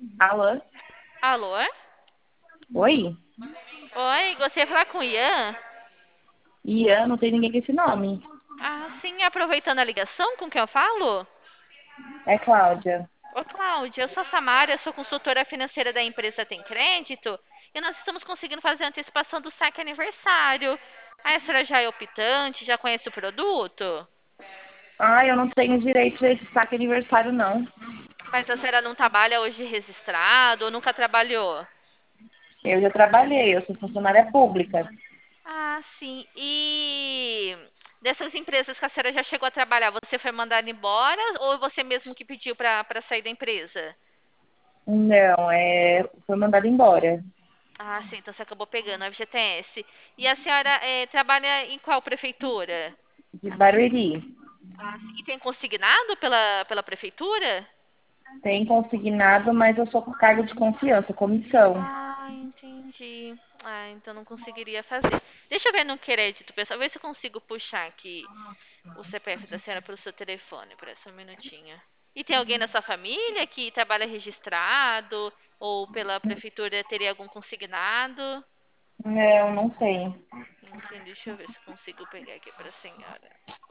Alô? Alô? Oi? Oi, gostaria de falar com o Ian? Ian, não tem ninguém com esse nome. Ah, sim, aproveitando a ligação, com quem eu falo? É Cláudia. Ô, Cláudia, eu sou a Samara, eu sou consultora financeira da empresa Tem Crédito e nós estamos conseguindo fazer a antecipação do saque aniversário. A senhora já é optante, já conhece o produto? Ah, eu não tenho direito a esse saque aniversário, não. Mas a senhora não trabalha hoje registrado ou nunca trabalhou? Eu já trabalhei, eu sou funcionária pública. Ah, sim. E dessas empresas que a senhora já chegou a trabalhar, você foi mandada embora ou você mesmo que pediu para sair da empresa? Não, foi mandada embora. Ah, sim, então você acabou pegando a FGTS. E a senhora trabalha em qual prefeitura? De Barueri. Ah, sim. E tem consignado pela prefeitura? Tem consignado, mas eu sou com cargo de confiança, comissão. Ah, entendi. Ah, então não conseguiria fazer. Deixa eu ver no crédito, pessoal. Ver se eu consigo puxar aqui o CPF da senhora para o seu telefone. Por só um minutinho. E tem alguém na sua família que trabalha registrado? Ou pela prefeitura teria algum consignado? Não, não tenho. Entendi. Deixa eu ver se eu consigo pegar aqui para a senhora.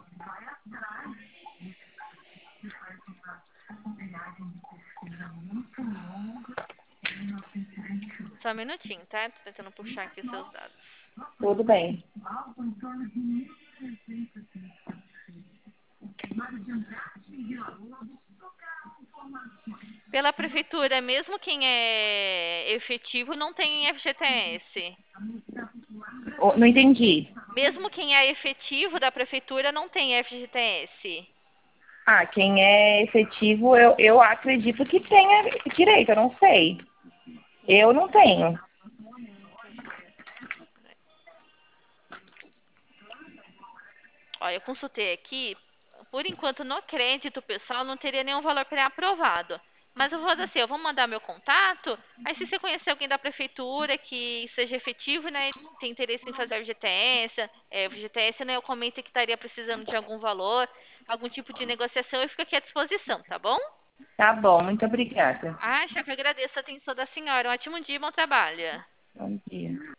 Só um minutinho, tá? Tô tentando puxar aqui os seus dados. Tudo bem. Pela prefeitura, mesmo quem é efetivo não tem FGTS. Não entendi. Mesmo quem é efetivo da prefeitura não tem FGTS. Ah, quem é efetivo, eu acredito que tenha direito, eu não sei. Eu não tenho. Entendi. Ó, eu consultei aqui, por enquanto no crédito pessoal não teria nenhum valor pré-aprovado. Mas eu vou fazer assim, eu vou mandar meu contato, aí se você conhecer alguém da prefeitura que seja efetivo, né, tem interesse em fazer FGTS, né, eu comento que estaria precisando de algum valor, algum tipo de negociação, eu fico aqui à disposição, tá bom? Tá bom, muito obrigada. Ah, chefe, agradeço a atenção da senhora. Um ótimo dia, bom trabalho. Bom dia.